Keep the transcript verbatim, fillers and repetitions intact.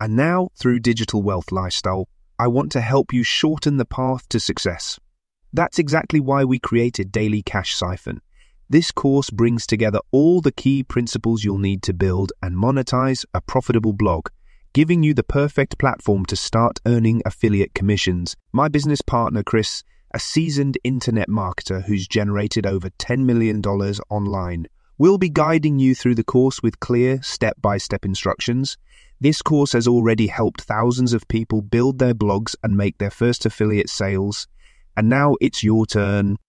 And now, through Digital Wealth Lifestyle, I want to help you shorten the path to success. That's exactly why we created Daily Cash Siphon. This course brings together all the key principles you'll need to build and monetize a profitable blog, giving you the perfect platform to start earning affiliate commissions. My business partner, Chris, a seasoned internet marketer who's generated over ten million dollars online, will be guiding you through the course with clear step-by-step instructions. This course has already helped thousands of people build their blogs and make their first affiliate sales. And now it's your turn.